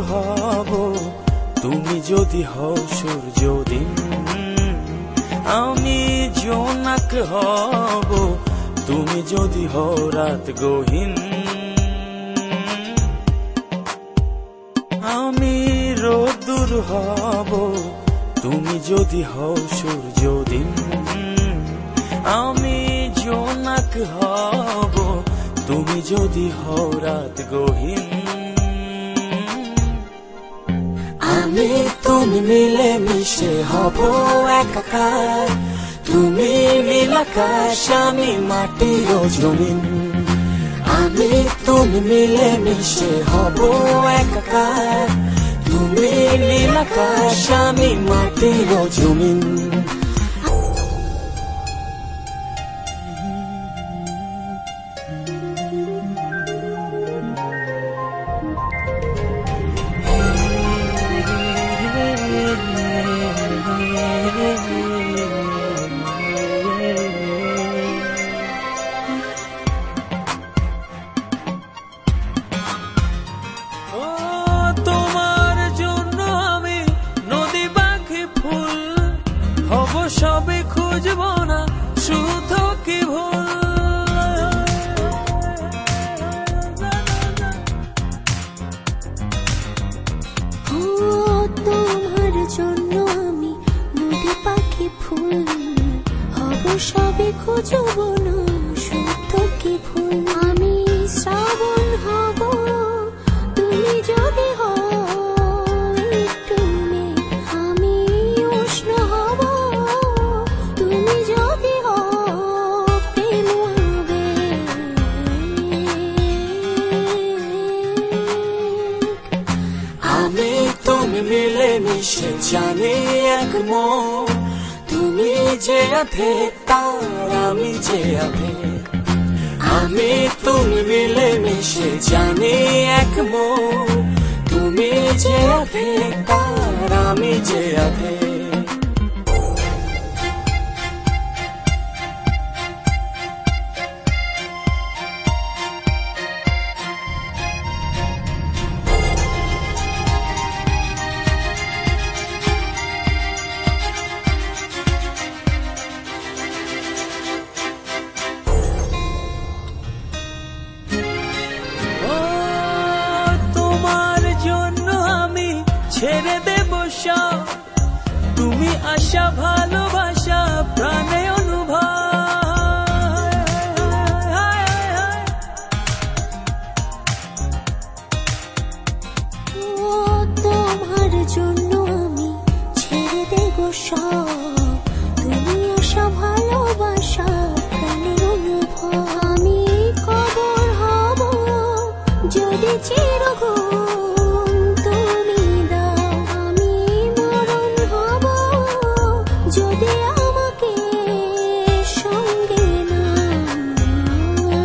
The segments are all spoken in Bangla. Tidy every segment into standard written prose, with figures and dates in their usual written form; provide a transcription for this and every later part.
হব তুমি যদি হও সূর্য দিন, আমি জোনাক হব তুমি যদি হও রাত গহীন। আমি রোদ্দুর হব তুমি যদি হও সূর্য দিন, আমি জোনাক হব তুমি যদি হও রাত গহীন। আমি তুমি মিলে মিশে হব একাকার, তুমি নীল আকাশ আমি মাটি ও জমিন। আমি তুমি মিলে মিশে হব একাকার, তুমি নীল আকাশ আমি মাটি ও জমিন। সবে খুঁজব না শুধু কি ভুল, তোমার জন্য আমি নদী পাখি ফুল হব, সবে খুঁজব না শুধু কি ভুল। আমি শ্রাবণ হব তুমি যদি হও একটু মেঘ, আমি উষ্ণ হব তুমি যদি হও প্রেম আবেগ। আমি তুমি মিলে মিশে জানি এক মন, তুমি যে আধে তার আমি যে আধে। আমি তুমি মিলে মিশে জানি এক মন, তুমি যে আধে তার আমি যে আধে। ছেড়ে দেব সব, তুমি আশা ভালোবাসা প্রাণে অনুভব। তোমার জন্য আমি ছেড়ে দেব সব, তুমি আশা ভালোবাসা প্রাণে অনুভব। আমি কবর হব যদি চিরঘুম তুমি দাও, আমি মরণ হব যদি আমাকে সঙ্গে নাও।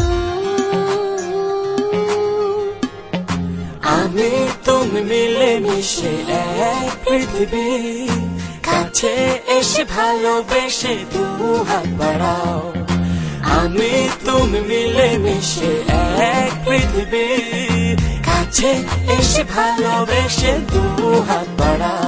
আমি তুমি মিলে মিশে এক পৃথিবী, কাছে এসে ভালোবেসে দু হাত বাড়াও। আমি তুমি মিলে মিশে এক পৃথিবী, কাছে এসে ভালোবেসে দু হাত বাড়াও।